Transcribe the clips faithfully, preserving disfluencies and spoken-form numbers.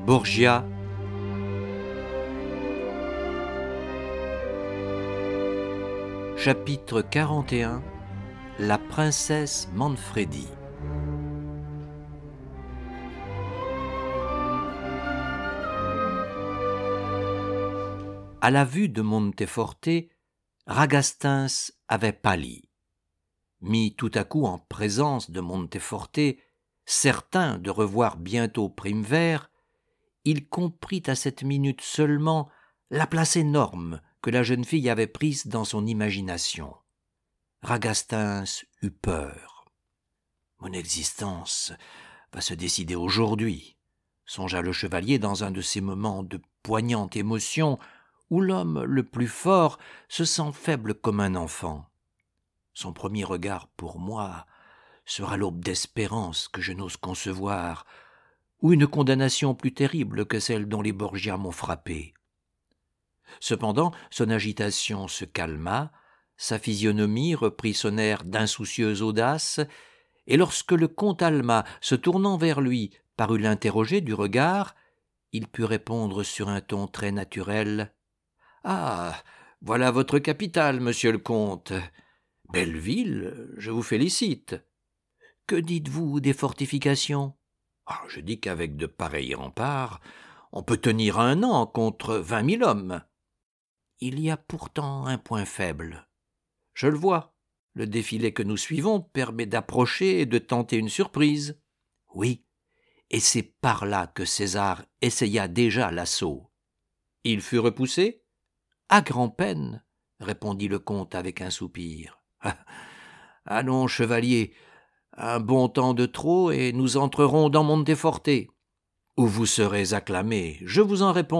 Borgia. Chapitre quarante et un. La princesse Manfredi. À la vue de Monteforte, Ragastins avait pâli. Mis tout à coup en présence de Monteforte, certain de revoir bientôt Primevère, il comprit à cette minute seulement la place énorme que la jeune fille avait prise dans son imagination. Ragastins eut peur. « Mon existence va se décider aujourd'hui », songea le chevalier dans un de ces moments de poignante émotion où l'homme le plus fort se sent faible comme un enfant. Son premier regard pour moi sera l'aube d'espérance que je n'ose concevoir, ou une condamnation plus terrible que celle dont les Borgia m'ont frappé. Cependant, son agitation se calma, sa physionomie reprit son air d'insoucieuse audace, et lorsque le comte Talma, se tournant vers lui, parut l'interroger du regard, il put répondre sur un ton très naturel « Ah, voilà votre capitale, monsieur le comte. Belle ville, je vous félicite. Que dites-vous des fortifications ? Ah, je dis qu'avec de pareils remparts, on peut tenir un an contre vingt mille hommes. Il y a pourtant un point faible. Je le vois, le défilé que nous suivons permet d'approcher et de tenter une surprise. Oui, et c'est par là que César essaya déjà l'assaut. Il fut repoussé ? À grand-peine, répondit le comte avec un soupir. « Allons, chevalier, un bon temps de trop et nous entrerons dans Monteforte, où vous serez acclamé, je vous en réponds. »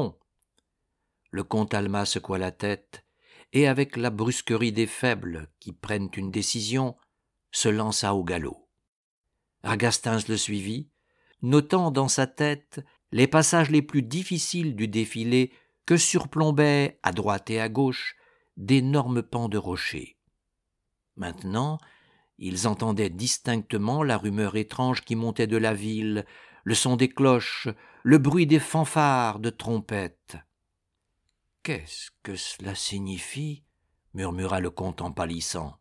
Le comte Talma secoua la tête et, avec la brusquerie des faibles qui prennent une décision, se lança au galop. Ragastins le suivit, notant dans sa tête les passages les plus difficiles du défilé que surplombaient, à droite et à gauche, d'énormes pans de rochers. Maintenant, ils entendaient distinctement la rumeur étrange qui montait de la ville, le son des cloches, le bruit des fanfares de trompettes. « Qu'est-ce que cela signifie ?» murmura le comte en pâlissant.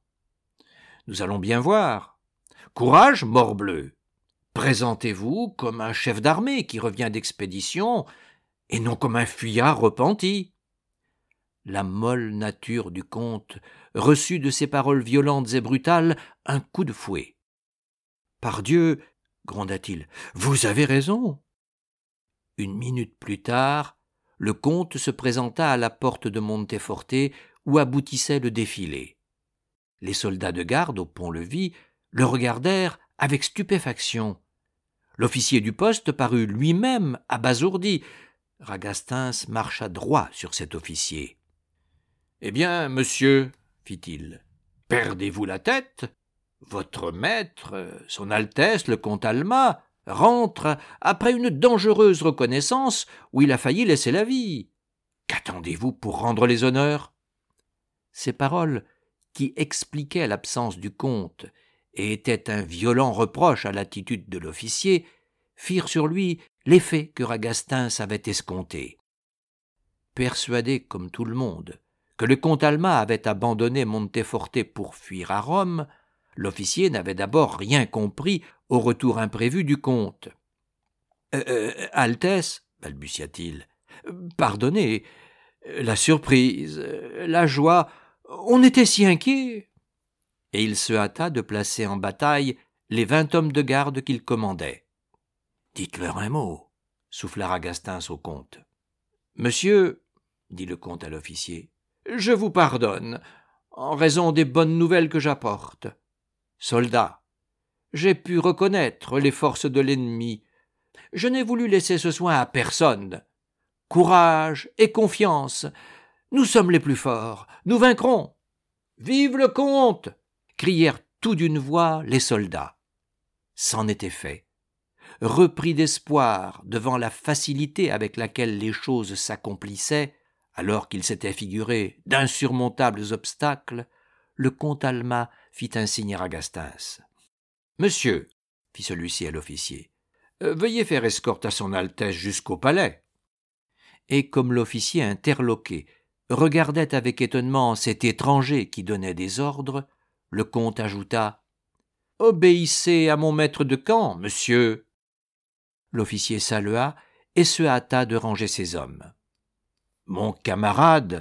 « Nous allons bien voir. Courage, morbleu! Présentez-vous comme un chef d'armée qui revient d'expédition et non comme un fuyard repenti. » La molle nature du comte reçut de ces paroles violentes et brutales un coup de fouet. « Pardieu, gronda-t-il, vous avez raison. » Une minute plus tard, le comte se présenta à la porte de Monteforte où aboutissait le défilé. Les soldats de garde au pont-levis le regardèrent avec stupéfaction. L'officier du poste parut lui-même abasourdi. Ragastins marcha droit sur cet officier. « Eh bien, monsieur, fit-il, perdez-vous la tête ? Votre maître, son Altesse le comte Talma, rentre après une dangereuse reconnaissance où il a failli laisser la vie. Qu'attendez-vous pour rendre les honneurs ?» Ces paroles, qui expliquaient l'absence du comte et étaient un violent reproche à l'attitude de l'officier, firent sur lui l'effet que Ragastins avait escompté. Persuadé, comme tout le monde, que le comte Talma avait abandonné Monteforte pour fuir à Rome, l'officier n'avait d'abord rien compris au retour imprévu du comte. Euh, « euh, Altesse, balbutia-t-il, « pardonnez, la surprise, la joie, on était si inquiets. » Et il se hâta de placer en bataille les vingt hommes de garde qu'il commandait. « Dites-leur un mot, » souffla Ragastins au comte. « Monsieur, » dit le comte à l'officier, « je vous pardonne, en raison des bonnes nouvelles que j'apporte. Soldats, j'ai pu reconnaître les forces de l'ennemi. Je n'ai voulu laisser ce soin à personne. Courage et confiance, nous sommes les plus forts, nous vaincrons. »« Vive le comte !» crièrent tout d'une voix les soldats. C'en était fait. Repris d'espoir devant la facilité avec laquelle les choses s'accomplissaient, alors qu'il s'était figuré d'insurmontables obstacles, le comte Talma fit un signe à Ragastins. « Monsieur, fit celui-ci à l'officier, Euh, veuillez faire escorte à son Altesse jusqu'au palais. » Et comme l'officier interloqué regardait avec étonnement cet étranger qui donnait des ordres, le comte ajouta « Obéissez à mon maître de camp, monsieur. » L'officier salua et se hâta de ranger ses hommes. « Mon camarade, »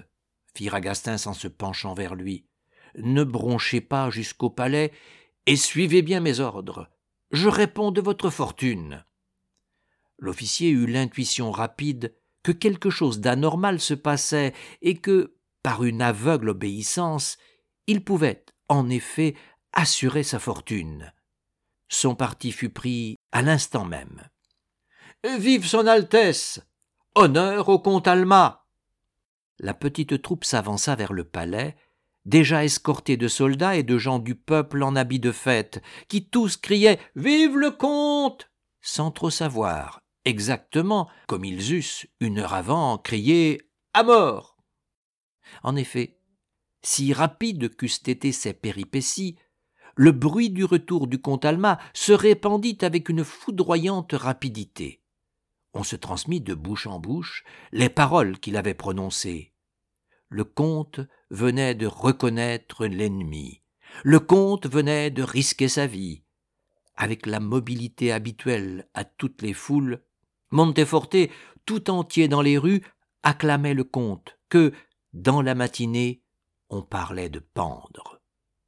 fit Ragastins en se penchant vers lui, « ne bronchez pas jusqu'au palais et suivez bien mes ordres. Je réponds de votre fortune. » L'officier eut l'intuition rapide que quelque chose d'anormal se passait et que, par une aveugle obéissance, il pouvait, en effet, assurer sa fortune. Son parti fut pris à l'instant même. « Vive son Altesse! Honneur au comte Talma !» La petite troupe s'avança vers le palais, déjà escortée de soldats et de gens du peuple en habits de fête, qui tous criaient « Vive le comte !» sans trop savoir exactement, comme ils eussent, une heure avant, crié « À mort !» En effet, si rapides qu'eussent été ces péripéties, le bruit du retour du comte Talma se répandit avec une foudroyante rapidité. On se transmit de bouche en bouche les paroles qu'il avait prononcées. Le comte venait de reconnaître l'ennemi. Le comte venait de risquer sa vie. Avec la mobilité habituelle à toutes les foules, Monteforte, tout entier dans les rues, acclamait le comte, que, dans la matinée, on parlait de pendre.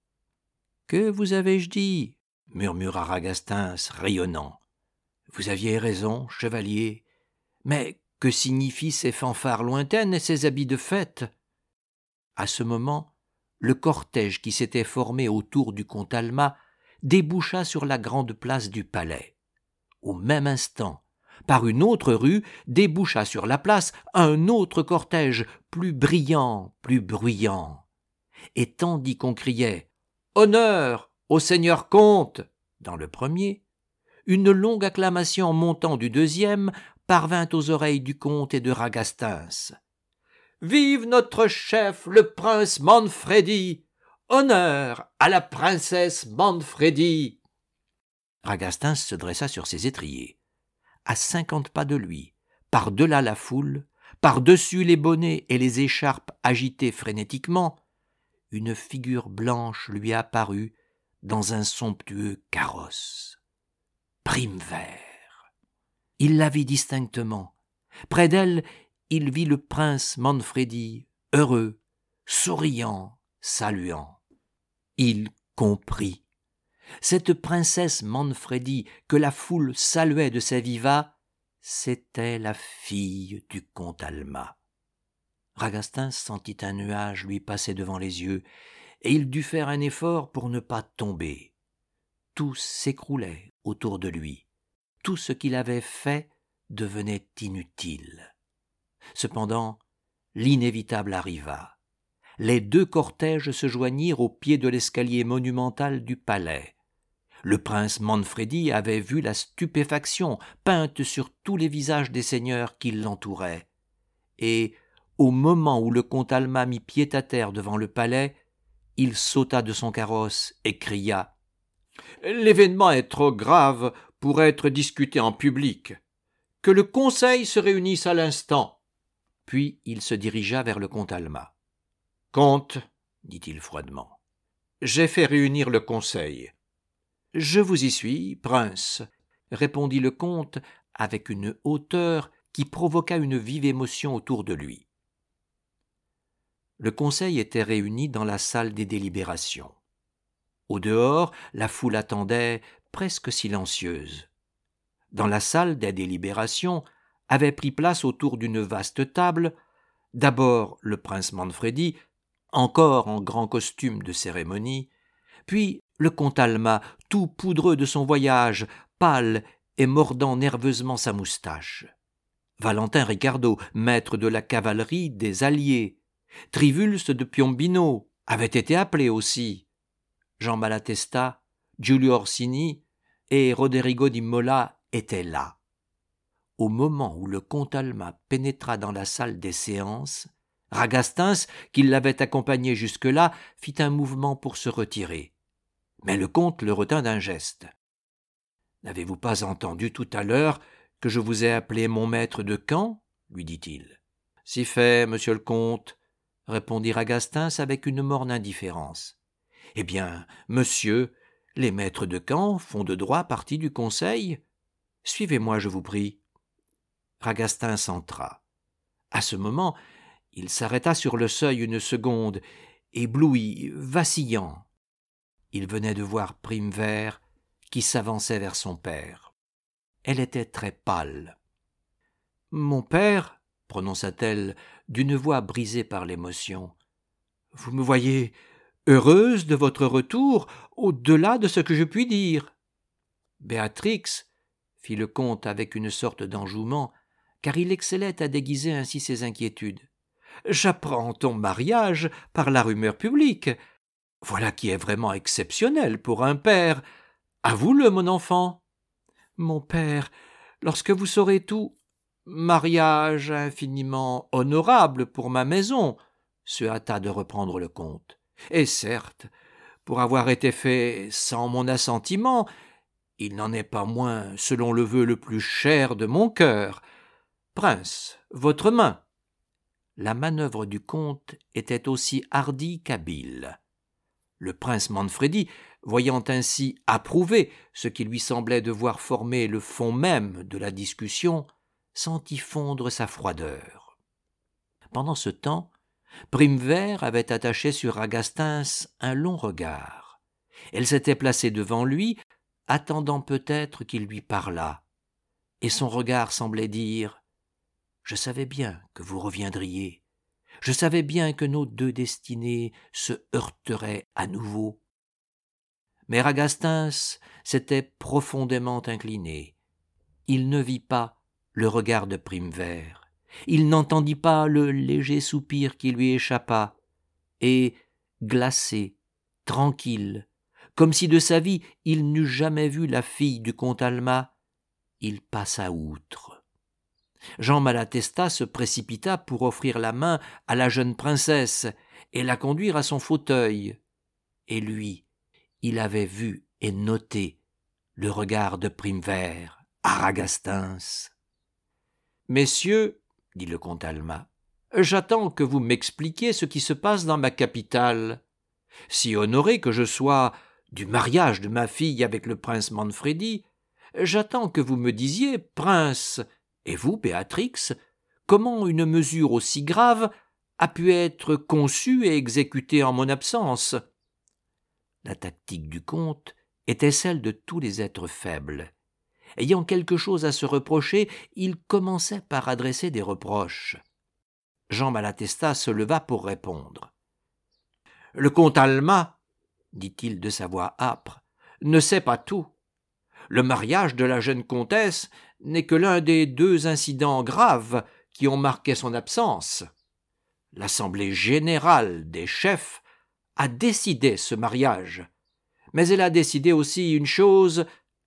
« Que vous avais-je dit ?» murmura Ragastins, rayonnant. « Vous aviez raison, chevalier. Mais que signifient ces fanfares lointaines et ces habits de fête ?» À ce moment, le cortège qui s'était formé autour du comte Talma déboucha sur la grande place du palais. Au même instant, par une autre rue, déboucha sur la place un autre cortège, plus brillant, plus bruyant. Et tandis qu'on criait « Honneur au seigneur comte !» dans le premier, une longue acclamation montant du deuxième parvint aux oreilles du comte et de Ragastins. « Vive notre chef, le prince Manfredi ! Honneur à la princesse Manfredi !» Ragastins se dressa sur ses étriers. À cinquante pas de lui, par-delà la foule, par-dessus les bonnets et les écharpes agités frénétiquement, une figure blanche lui apparut dans un somptueux carrosse. Primevère. Il la vit distinctement. Près d'elle, il vit le prince Manfredi, heureux, souriant, saluant. Il comprit. Cette princesse Manfredi que la foule saluait de sa viva, c'était la fille du comte Talma. Ragastins sentit un nuage lui passer devant les yeux, et il dut faire un effort pour ne pas tomber. Tout s'écroulait autour de lui. Tout ce qu'il avait fait devenait inutile. Cependant, l'inévitable arriva. Les deux cortèges se joignirent au pied de l'escalier monumental du palais. Le prince Manfredi avait vu la stupéfaction peinte sur tous les visages des seigneurs qui l'entouraient. Et, au moment où le comte Talma mit pied à terre devant le palais, il sauta de son carrosse et cria « L'événement est trop grave pour être discuté en public. Que le conseil se réunisse à l'instant. » Puis il se dirigea vers le comte Talma. « Comte, dit-il froidement, j'ai fait réunir le conseil. »« Je vous y suis, prince, » répondit le comte avec une hauteur qui provoqua une vive émotion autour de lui. Le conseil était réuni dans la salle des délibérations. Au dehors, la foule attendait, presque silencieuse. Dans la salle des délibérations avait pris place autour d'une vaste table, d'abord le prince Manfredi, encore en grand costume de cérémonie, puis le comte Talma, tout poudreux de son voyage, pâle et mordant nerveusement sa moustache. Valentin Ricardo, maître de la cavalerie des Alliés, Trivulus de Piombino avait été appelé aussi. Jean Malatesta, Giulio Orsini et Roderigo d'Imola étaient là. Au moment où le comte Talma pénétra dans la salle des séances, Ragastins, qui l'avait accompagné jusque-là, fit un mouvement pour se retirer. Mais le comte le retint d'un geste. N'avez-vous pas entendu tout à l'heure que je vous ai appelé mon maître de camp ? Lui dit-il. Si fait, monsieur le comte, répondit Ragastins avec une morne indifférence. Eh bien, monsieur, les maîtres de camp font de droit partie du conseil. Suivez-moi, je vous prie. Ragastins entra. À ce moment, il s'arrêta sur le seuil une seconde, ébloui, vacillant. Il venait de voir Primevère qui s'avançait vers son père. Elle était très pâle. « Mon père, prononça-t-elle d'une voix brisée par l'émotion, vous me voyez heureuse de votre retour au-delà de ce que je puis dire. » Béatrix, fit le comte avec une sorte d'enjouement, car il excellait à déguiser ainsi ses inquiétudes. « J'apprends ton mariage par la rumeur publique. Voilà qui est vraiment exceptionnel pour un père. Avoue-le, mon enfant. »« Mon père, lorsque vous saurez tout, mariage infiniment honorable pour ma maison, se hâta de reprendre le comte. Et certes, pour avoir été fait sans mon assentiment, il n'en est pas moins, selon le vœu le plus cher de mon cœur. Prince, votre main. » La manœuvre du comte était aussi hardie qu'habile. Le prince Manfredi, voyant ainsi approuver ce qui lui semblait devoir former le fond même de la discussion, sentit fondre sa froideur. Pendant ce temps, Primevère avait attaché sur Ragastins un long regard. Elle s'était placée devant lui, attendant peut-être qu'il lui parlât, et son regard semblait dire « Je savais bien que vous reviendriez. Je savais bien que nos deux destinées se heurteraient à nouveau. » Mais Ragastins s'était profondément incliné. Il ne vit pas le regard de Primevère. Il n'entendit pas le léger soupir qui lui échappa, et, glacé, tranquille, comme si de sa vie il n'eût jamais vu la fille du comte Talma, il passa outre. Jean Malatesta se précipita pour offrir la main à la jeune princesse et la conduire à son fauteuil. Et lui, il avait vu et noté le regard de Primevère à Ragastins. « Messieurs, dit le comte Talma, j'attends que vous m'expliquiez ce qui se passe dans ma capitale. Si honoré que je sois du mariage de ma fille avec le prince Manfredi, j'attends que vous me disiez, prince, et vous, Béatrix, comment une mesure aussi grave a pu être conçue et exécutée en mon absence. » La tactique du comte était celle de tous les êtres faibles. Ayant quelque chose à se reprocher, il commençait par adresser des reproches. Jean Malatesta se leva pour répondre. « Le comte Talma, dit-il de sa voix âpre, ne sait pas tout. Le mariage de la jeune comtesse n'est que l'un des deux incidents graves qui ont marqué son absence. L'assemblée générale des chefs a décidé ce mariage, mais elle a décidé aussi une chose,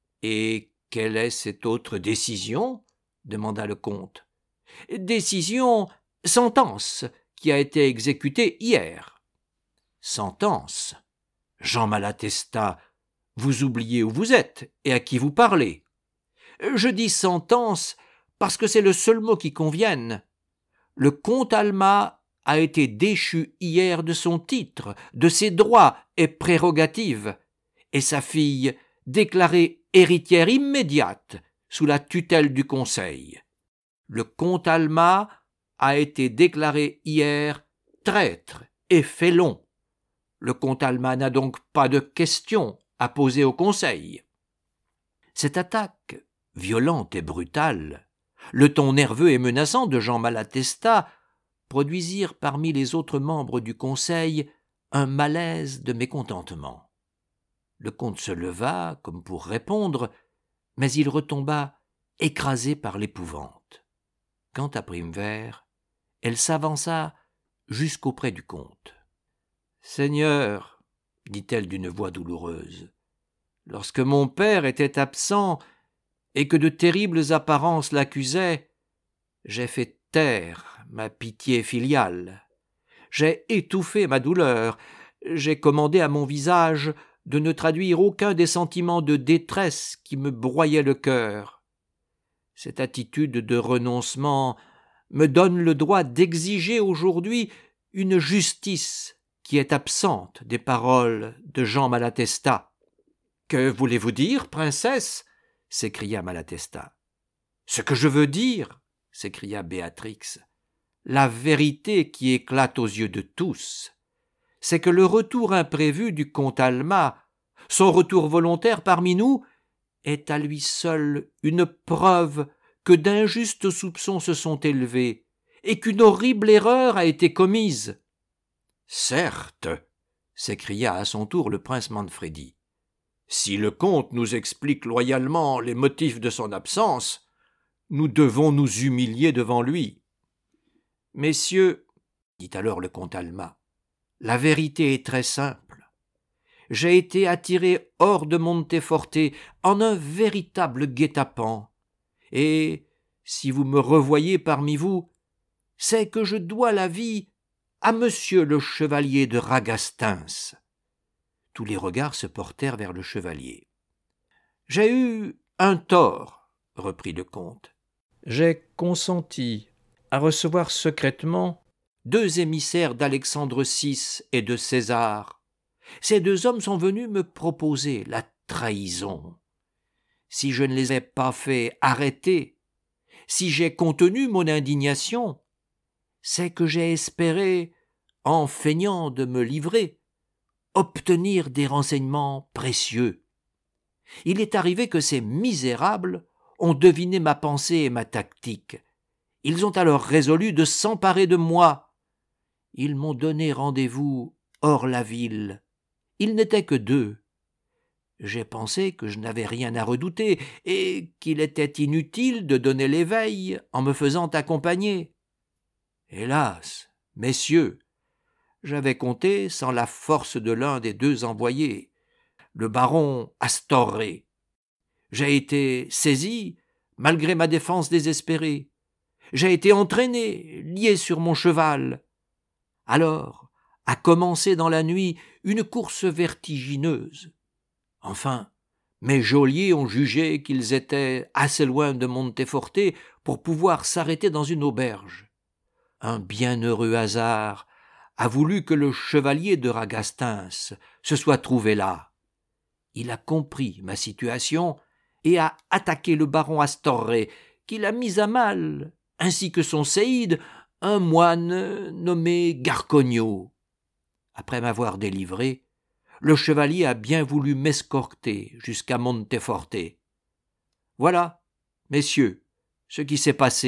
et quelle est cette autre décision ? Demanda le comte. Décision, sentence, qui a été exécutée hier. Sentence. Jean Malatesta, vous oubliez où vous êtes et à qui vous parlez. Je dis sentence parce que c'est le seul mot qui convienne. Le comte Talma a été déchu hier de son titre, de ses droits et prérogatives, et sa fille déclarée héritière immédiate sous la tutelle du conseil. Le comte Talma a été déclaré hier traître et félon. Le comte Talma n'a donc pas de question à poser au conseil. » Cette attaque, violente et brutale, le ton nerveux et menaçant de Jean Malatesta produisirent parmi les autres membres du conseil un malaise de mécontentement. Le comte se leva comme pour répondre, mais il retomba écrasé par l'épouvante. Quant à Primevère, elle s'avança jusqu'auprès du comte. « Seigneur, dit-elle d'une voix douloureuse, lorsque mon père était absent et que de terribles apparences l'accusaient, j'ai fait taire ma pitié filiale. J'ai étouffé ma douleur, j'ai commandé à mon visage de ne traduire aucun des sentiments de détresse qui me broyaient le cœur. Cette attitude de renoncement me donne le droit d'exiger aujourd'hui une justice qui est absente des paroles de Jean Malatesta. « Que voulez-vous dire, princesse » s'écria Malatesta. « Ce que je veux dire, » s'écria Béatrix, « la vérité qui éclate aux yeux de tous, c'est que le retour imprévu du comte Talma, son retour volontaire parmi nous, est à lui seul une preuve que d'injustes soupçons se sont élevés et qu'une horrible erreur a été commise. »« Certes, » s'écria à son tour le prince Manfredi, « si le comte nous explique loyalement les motifs de son absence, nous devons nous humilier devant lui. »« Messieurs, » dit alors le comte Talma, « la vérité est très simple. J'ai été attiré hors de Monteforte en un véritable guet-apens, et, si vous me revoyez parmi vous, c'est que je dois la vie à monsieur le chevalier de Ragastins. » Tous les regards se portèrent vers le chevalier. « J'ai eu un tort, » reprit le comte. « J'ai consenti à recevoir secrètement deux émissaires d'Alexandre six et de César. Ces deux hommes sont venus me proposer la trahison. Si je ne les ai pas fait arrêter, si j'ai contenu mon indignation, c'est que j'ai espéré, en feignant de me livrer, obtenir des renseignements précieux. Il est arrivé que ces misérables ont deviné ma pensée et ma tactique. Ils ont alors résolu de s'emparer de moi. Ils m'ont donné rendez-vous hors la ville. Ils n'étaient que deux. J'ai pensé que je n'avais rien à redouter et qu'il était inutile de donner l'éveil en me faisant accompagner. Hélas, messieurs, j'avais compté sans la force de l'un des deux envoyés, le baron Astorre. J'ai été saisi, malgré ma défense désespérée. J'ai été entraîné, lié sur mon cheval. Alors a commencé dans la nuit une course vertigineuse. Enfin, mes geôliers ont jugé qu'ils étaient assez loin de Monteforte pour pouvoir s'arrêter dans une auberge. Un bienheureux hasard a voulu que le chevalier de Ragastins se soit trouvé là. Il a compris ma situation et a attaqué le baron Astorre, qui l'a mis à mal, ainsi que son séide, un moine nommé Garcogno. Après m'avoir délivré, le chevalier a bien voulu m'escorter jusqu'à Monteforte. Voilà, messieurs, ce qui s'est passé. »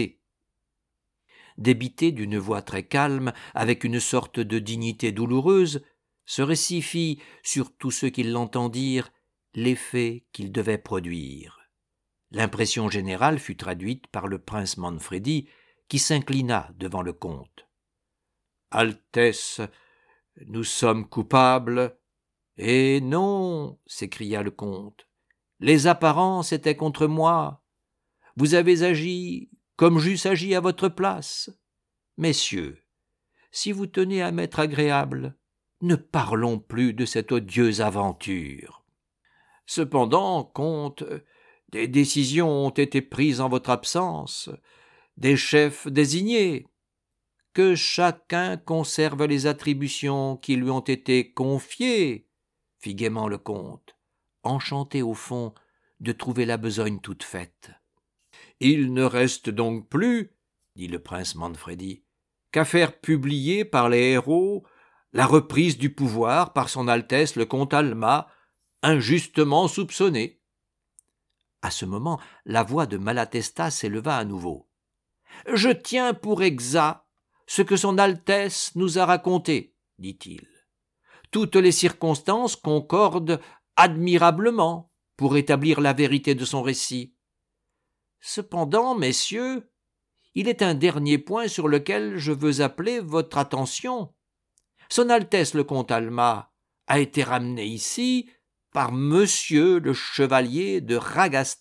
Débité d'une voix très calme, avec une sorte de dignité douloureuse, ce récit fit, sur tous ceux qui l'entendirent, l'effet qu'il devait produire. L'impression générale fut traduite par le prince Manfredi, qui s'inclina devant le comte. « Altesse, nous sommes coupables. »« Eh non, » s'écria le comte, « les apparences étaient contre moi. Vous avez agi comme j'eusse agi à votre place. Messieurs, si vous tenez à m'être agréables, ne parlons plus de cette odieuse aventure. Cependant, comte, des décisions ont été prises en votre absence, des chefs désignés. Que chacun conserve les attributions qui lui ont été confiées, fit gaiement le comte, enchanté au fond de trouver la besogne toute faite. Il ne reste donc plus, dit le prince Manfredi, qu'à faire publier par les héros la reprise du pouvoir par son Altesse le comte Talma, injustement soupçonné. À ce moment, la voix de Malatesta s'éleva à nouveau. « Je tiens pour exact ce que son Altesse nous a raconté, dit-il. Toutes les circonstances concordent admirablement pour établir la vérité de son récit. Cependant, messieurs, il est un dernier point sur lequel je veux appeler votre attention. Son Altesse le comte Talma a été ramené ici par monsieur le chevalier de Ragastins. »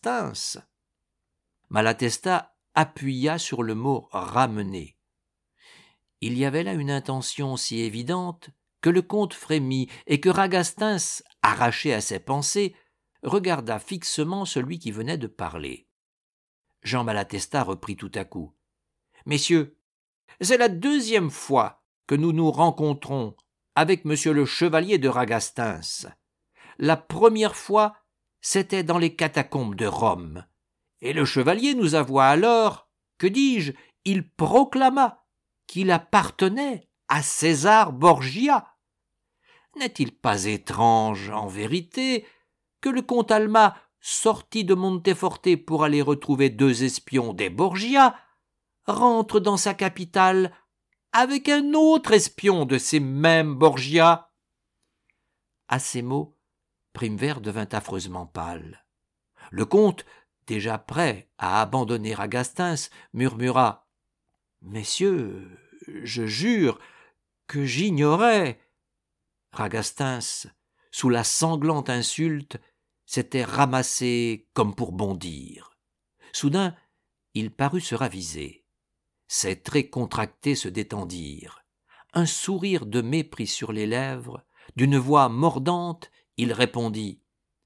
Malatesta appuya sur le mot « ramener ». Il y avait là une intention si évidente que le comte frémit et que Ragastins arraché à ses pensées, regarda fixement celui qui venait de parler. Jean Malatesta reprit tout à coup. « Messieurs, c'est la deuxième fois que nous nous rencontrons avec monsieur le chevalier de Ragastens. La première fois, c'était dans les catacombes de Rome. Et le chevalier nous avoua alors, que dis-je, il proclama qu'il appartenait à César Borgia. N'est-il pas étrange, en vérité, que le comte Talma sorti de Monteforte pour aller retrouver deux espions des Borgia, rentre dans sa capitale avec un autre espion de ces mêmes Borgia. » À ces mots, Primevère devint affreusement pâle. Le comte, déjà prêt à abandonner Ragastens, murmura « Messieurs, je jure que j'ignorais. » Ragastens, sous la sanglante insulte, s'était ramassé comme pour bondir. Soudain, il parut se raviser. Ses traits contractés se détendirent. Un sourire de mépris sur les lèvres, d'une voix mordante, il répondit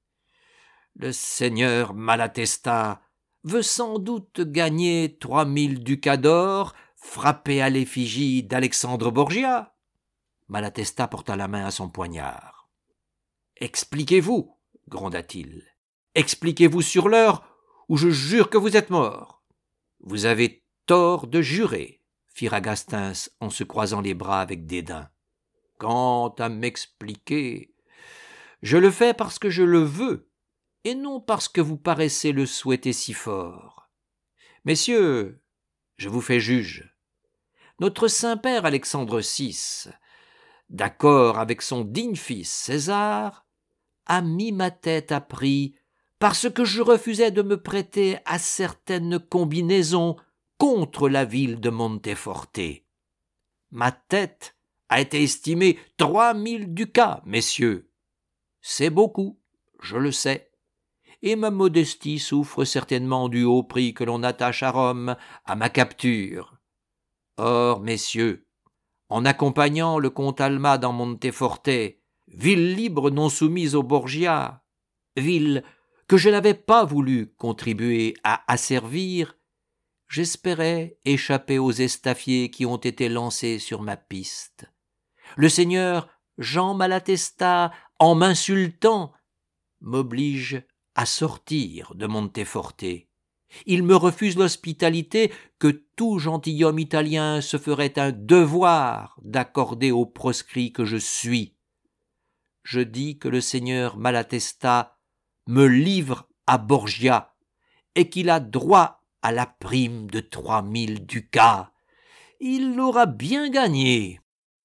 « Le seigneur Malatesta veut sans doute gagner trois mille ducats d'or frappés à l'effigie d'Alexandre Borgia. » Malatesta porta la main à son poignard. « Expliquez-vous, gronda-t-il. Expliquez-vous sur l'heure, ou je jure que vous êtes mort. » « Vous avez tort de jurer, fit Ragastens en se croisant les bras avec dédain. Quant à m'expliquer, je le fais parce que je le veux, et non parce que vous paraissez le souhaiter si fort. Messieurs, je vous fais juge. Notre Saint-Père Alexandre six, d'accord avec son digne fils César, a mis ma tête à prix parce que je refusais de me prêter à certaines combinaisons contre la ville de Monteforte. Ma tête a été estimée trois mille ducats, messieurs. C'est beaucoup, je le sais, et ma modestie souffre certainement du haut prix que l'on attache à Rome à ma capture. Or, messieurs, en accompagnant le comte Talma dans Monteforte, ville libre non soumise aux Borgia, ville que je n'avais pas voulu contribuer à asservir, j'espérais échapper aux estaffiers qui ont été lancés sur ma piste. Le seigneur Jean Malatesta, en m'insultant, m'oblige à sortir de Monteforte. Il me refuse l'hospitalité que tout gentilhomme italien se ferait un devoir d'accorder au proscrit que je suis. Je dis que le seigneur Malatesta me livre à Borgia et qu'il a droit à la prime de trois mille ducats. Il l'aura bien gagné.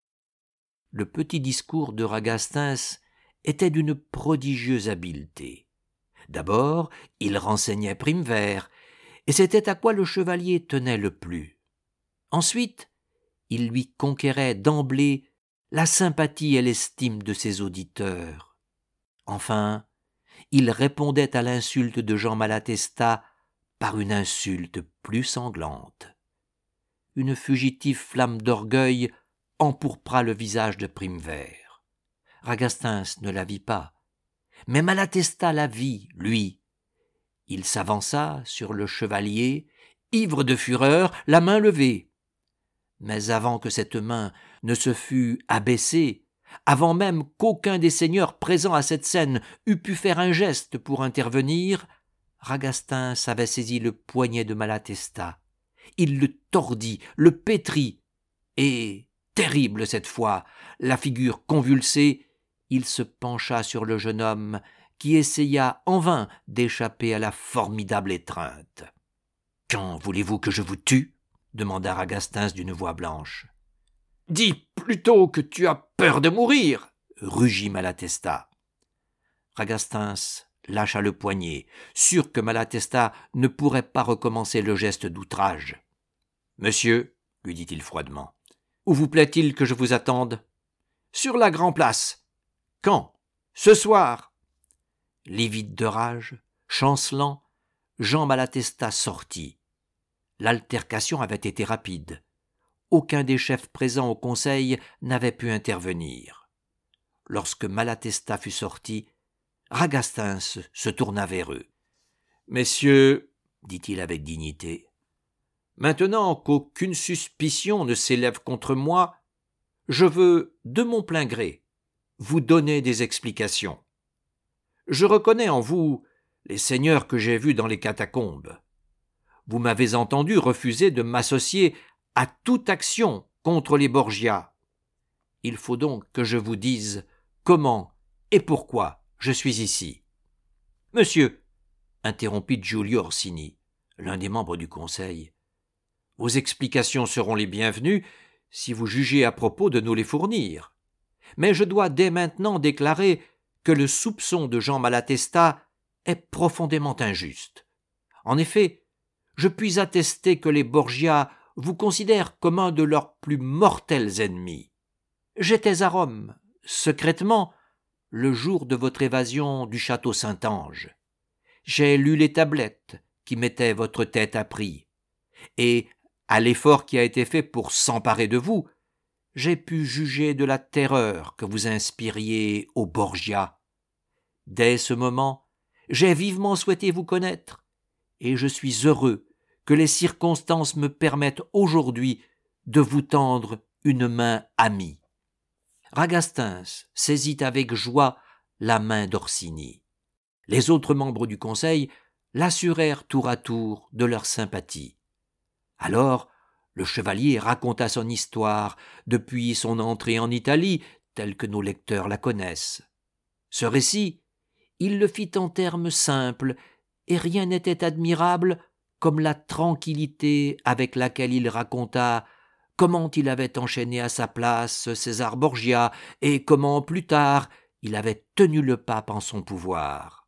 Le petit discours de Ragastens était d'une prodigieuse habileté. D'abord, il renseignait Primevère, et c'était à quoi le chevalier tenait le plus. Ensuite, il lui conquérait d'emblée la sympathie et l'estime de ses auditeurs. Enfin, il répondait à l'insulte de Jean Malatesta par une insulte plus sanglante. Une fugitive flamme d'orgueil empourpra le visage de Primevère. Ragastens ne la vit pas, mais Malatesta la vit, lui. Il s'avança sur le chevalier, ivre de fureur, la main levée. Mais avant que cette main ne se fût abaissée, avant même qu'aucun des seigneurs présents à cette scène eût pu faire un geste pour intervenir, Ragastens avait saisi le poignet de Malatesta. Il le tordit, le pétrit, et, terrible cette fois, la figure convulsée, il se pencha sur le jeune homme qui essaya en vain d'échapper à la formidable étreinte. « Quand voulez-vous que je vous tue ?» demanda Ragastens d'une voix blanche. « Dis plutôt que tu as peur de mourir !» rugit Malatesta. Ragastens lâcha le poignet, sûr que Malatesta ne pourrait pas recommencer le geste d'outrage. « Monsieur, » lui dit-il froidement, « où vous plaît-il que je vous attende ?»« Sur la Grand-Place. »« Quand ?»« Ce soir. » Livide de rage, chancelant, Jean Malatesta sortit. L'altercation avait été rapide. Aucun des chefs présents au conseil n'avait pu intervenir. lorsque Malatesta fut sorti, Ragastins se tourna vers eux. « Messieurs, dit-il avec dignité, maintenant qu'aucune suspicion ne s'élève contre moi, je veux, de mon plein gré, vous donner des explications. Je reconnais en vous les seigneurs que j'ai vus dans les catacombes. Vous m'avez entendu refuser de m'associer à toute action contre les Borgia. Il faut donc que je vous dise comment et pourquoi je suis ici. »« Monsieur, » interrompit Giulio Orsini, l'un des membres du conseil, « vos explications seront les bienvenues si vous jugez à propos de nous les fournir. Mais je dois dès maintenant déclarer que le soupçon de Jean Malatesta est profondément injuste. En effet, je puis attester que les Borgia vous considèrent comme un de leurs plus mortels ennemis. J'étais à Rome, secrètement, le jour de votre évasion du château Saint-Ange. J'ai lu les tablettes qui mettaient votre tête à prix, et, à l'effort qui a été fait pour s'emparer de vous, j'ai pu juger de la terreur que vous inspiriez aux Borgia. Dès ce moment, j'ai vivement souhaité vous connaître, et je suis heureux que les circonstances me permettent aujourd'hui de vous tendre une main amie. » Ragastins saisit avec joie la main d'Orsini. Les autres membres du conseil l'assurèrent tour à tour de leur sympathie. Alors, le chevalier raconta son histoire depuis son entrée en Italie, telle que nos lecteurs la connaissent. Ce récit, il le fit en termes simples, et rien n'était admirable comme la tranquillité avec laquelle il raconta comment il avait enchaîné à sa place César Borgia et comment, plus tard, il avait tenu le pape en son pouvoir.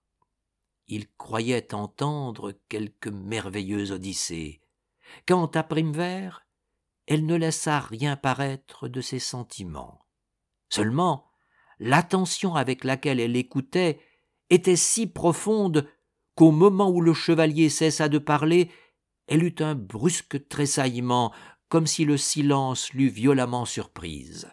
Il croyait entendre quelque merveilleuse odyssée, quand, à Primevère, elle ne laissa rien paraître de ses sentiments. Seulement, l'attention avec laquelle elle écoutait était si profonde qu'au moment où le chevalier cessa de parler, elle eut un brusque tressaillement, comme si le silence l'eût violemment surprise.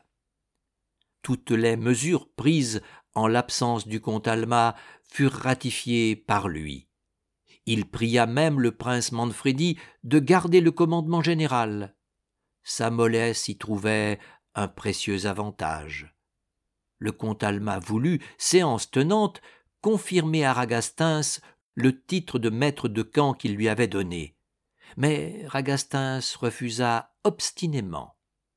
Toutes les mesures prises en l'absence du comte Talma furent ratifiées par lui. Il pria même le prince Manfredi de garder le commandement général. Sa mollesse y trouvait un précieux avantage. Le comte Talma voulut, séance tenante, confirmer à Ragastins le titre de maître de camp qu'il lui avait donné. Mais Ragastins refusa obstinément.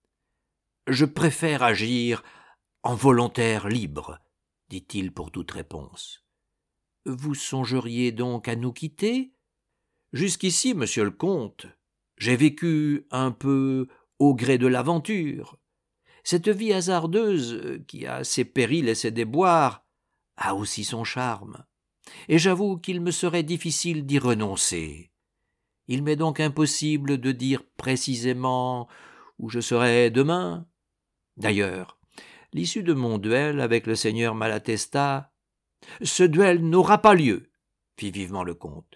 « Je préfère agir en volontaire libre, » dit-il pour toute réponse. « Vous songeriez donc à nous quitter ? Jusqu'ici, monsieur le comte, j'ai vécu un peu au gré de l'aventure. Cette vie hasardeuse, qui a ses périls et ses déboires, a aussi son charme, et j'avoue qu'il me serait difficile d'y renoncer. Il m'est donc impossible de dire précisément où je serai demain. D'ailleurs, l'issue de mon duel avec le seigneur Malatesta, ce duel n'aura pas lieu, fit vivement le comte.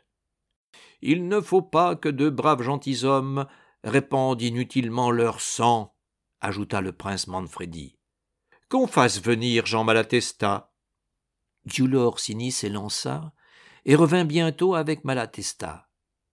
Il ne faut pas que de braves gentilshommes répandent inutilement leur sang, ajouta le prince Manfredi. Qu'on fasse venir Jean Malatesta. Giulio Orsini s'élança et revint bientôt avec Malatesta.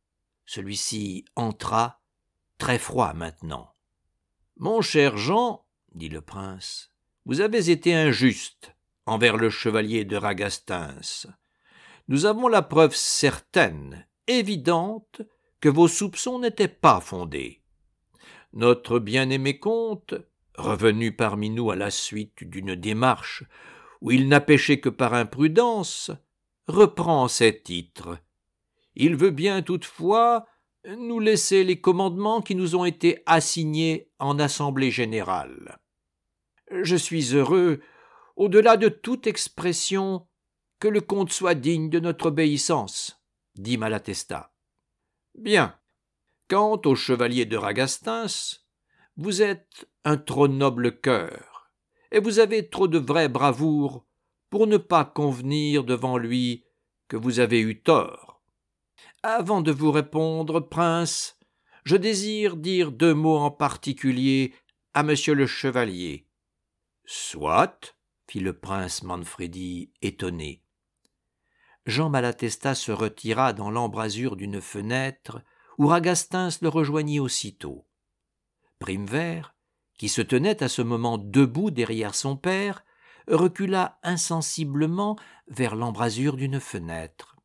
Celui-ci entra, très froid maintenant. « Mon cher Jean, dit le prince, vous avez été injuste envers le chevalier de Ragastins. Nous avons la preuve certaine, évidente, que vos soupçons n'étaient pas fondés. Notre bien-aimé comte, revenu parmi nous à la suite d'une démarche où il n'a péché que par imprudence, reprend ses titres. Il veut bien toutefois nous laisser les commandements qui nous ont été assignés en assemblée générale. Je suis heureux, au-delà de toute expression, que le comte soit digne de notre obéissance, dit Malatesta. Bien. Quant au chevalier de Ragastins, vous êtes un trop noble cœur, et vous avez trop de vraie bravoure pour ne pas convenir devant lui que vous avez eu tort. Avant de vous répondre, prince, je désire dire deux mots en particulier à monsieur le chevalier. Soit, fit le prince Manfredi étonné. Jean Malatesta se retira dans l'embrasure d'une fenêtre où Ragastins le rejoignit aussitôt. Primevère, qui se tenait à ce moment debout derrière son père, recula insensiblement vers l'embrasure d'une fenêtre.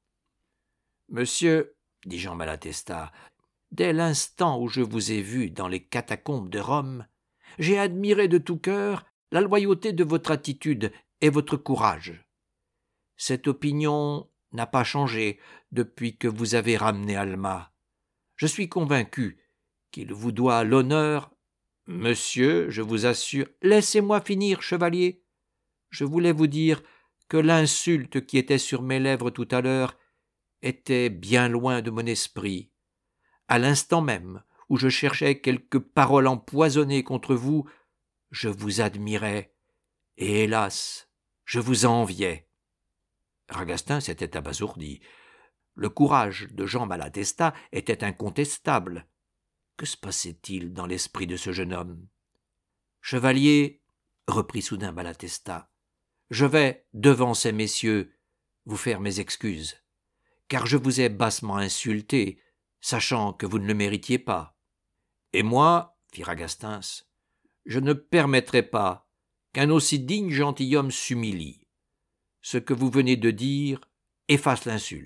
« Monsieur, dit Jean Malatesta, dès l'instant où je vous ai vu dans les catacombes de Rome, j'ai admiré de tout cœur la loyauté de votre attitude et votre courage. Cette opinion n'a pas changé depuis que vous avez ramené Alma. Je suis convaincu qu'il vous doit l'honneur. Monsieur, je vous assure... Laissez-moi finir, chevalier. Je voulais vous dire que l'insulte qui était sur mes lèvres tout à l'heure était bien loin de mon esprit. À l'instant même où je cherchais quelques paroles empoisonnées contre vous, je vous admirais, et hélas, je vous enviais. » Ragastins s'était abasourdi. Le courage de Jean Malatesta était incontestable. Que se passait-il dans l'esprit de ce jeune homme? « Chevalier, reprit soudain Malatesta, je vais, devant ces messieurs, vous faire mes excuses, car je vous ai bassement insulté, sachant que vous ne le méritiez pas. Et moi, fit Ragastins, je ne permettrai pas qu'un aussi digne gentilhomme s'humilie. Ce que vous venez de dire efface l'insulte. »«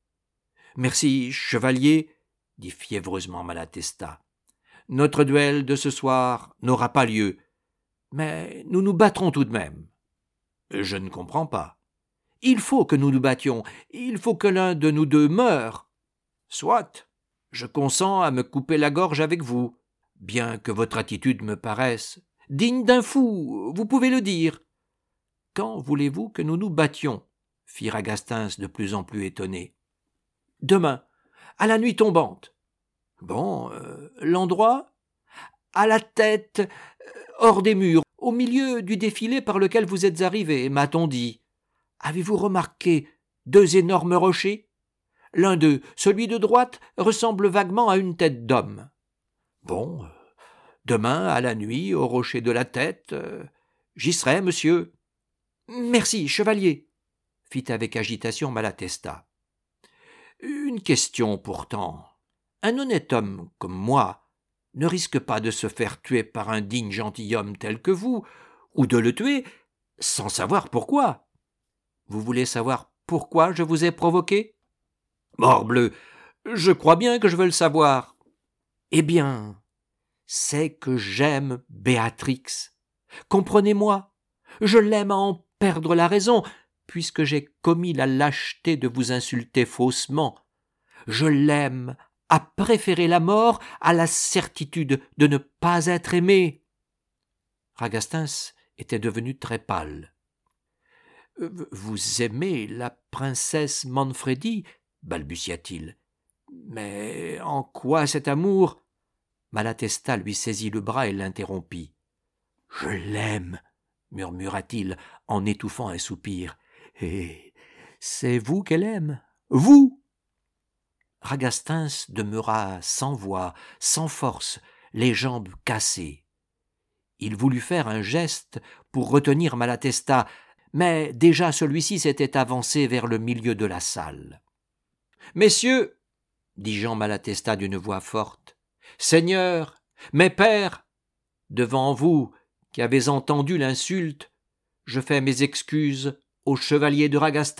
Merci, chevalier, dit fiévreusement Malatesta. Notre duel de ce soir n'aura pas lieu, mais nous nous battrons tout de même. »« Je ne comprends pas. »« Il faut que nous nous battions, il faut que l'un de nous deux meure. »« Soit, je consens à me couper la gorge avec vous, bien que votre attitude me paraisse digne d'un fou, vous pouvez le dire. »« Quand voulez-vous que nous nous battions ?» fit Ragastins de plus en plus étonné. « Demain, à la nuit tombante. »« Bon, euh, l'endroit ?»« À la tête, euh, hors des murs, au milieu du défilé par lequel vous êtes arrivé, m'a-t-on dit. Avez-vous remarqué deux énormes rochers ? L'un d'eux, celui de droite, ressemble vaguement à une tête d'homme. Bon, euh, demain, à la nuit, au rocher de la tête, euh, j'y serai, monsieur. »« Merci, chevalier, » fit avec agitation Malatesta. « Une question pourtant. Un honnête homme comme moi ne risque pas de se faire tuer par un digne gentilhomme tel que vous, ou de le tuer sans savoir pourquoi. Vous voulez savoir pourquoi je vous ai provoqué ? Morbleu, je crois bien que je veux le savoir. Eh bien, c'est que j'aime Béatrix. Comprenez-moi, je l'aime à en perdre la raison, puisque j'ai commis la lâcheté de vous insulter faussement. Je l'aime à préférer la mort à la certitude de ne pas être aimé. » Ragastins était devenu très pâle. « Vous aimez la princesse Manfredi ?» balbutia-t-il. « Mais en quoi cet amour ?» Malatesta lui saisit le bras et l'interrompit. « Je l'aime, » murmura-t-il en étouffant un soupir. « Et c'est vous qu'elle aime, vous ?» Ragastins demeura sans voix, sans force, les jambes cassées. Il voulut faire un geste pour retenir Malatesta, mais déjà celui-ci s'était avancé vers le milieu de la salle. « Messieurs, » dit Jean Malatesta d'une voix forte, « Seigneurs, mes pères, devant vous qui avez entendu l'insulte, je fais mes excuses au chevalier de Ragastins. »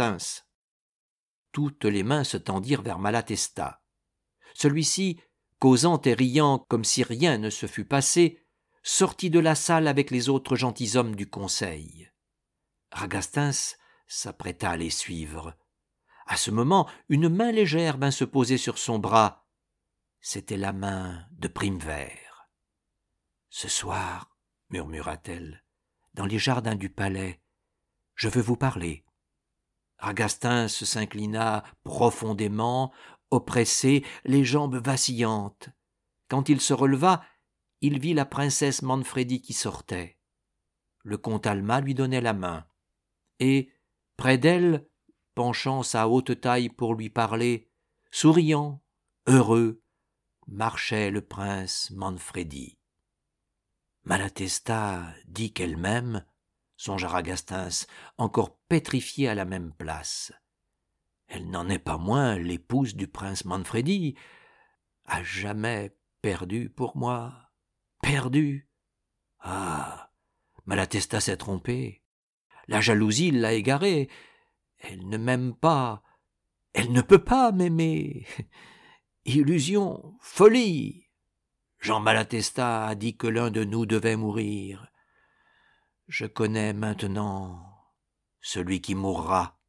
Toutes les mains se tendirent vers Malatesta. Celui-ci, causant et riant comme si rien ne se fût passé, sortit de la salle avec les autres gentilshommes du conseil. Ragastins s'apprêta à les suivre. À ce moment, une main légère vint se poser sur son bras. C'était la main de Primevère. « Ce soir, » murmura-t-elle, « dans les jardins du palais, je veux vous parler. » Ragastins s'inclina profondément, oppressé, les jambes vacillantes. Quand il se releva, il vit la princesse Manfredi qui sortait. Le comte Alma lui donnait la main. Et, près d'elle, penchant sa haute taille pour lui parler, souriant, heureux, marchait le prince Manfredi. Malatesta dit qu'elle m'aime, songea Ragastins, encore pétrifié à la même place. Elle n'en est pas moins l'épouse du prince Manfredi, à jamais perdue pour moi, perdue. Ah, Malatesta s'est trompée, la jalousie l'a égarée, elle ne m'aime pas, elle ne peut pas m'aimer. Illusion, folie. Jean Malatesta a dit que l'un de nous devait mourir. Je connais maintenant celui qui mourra.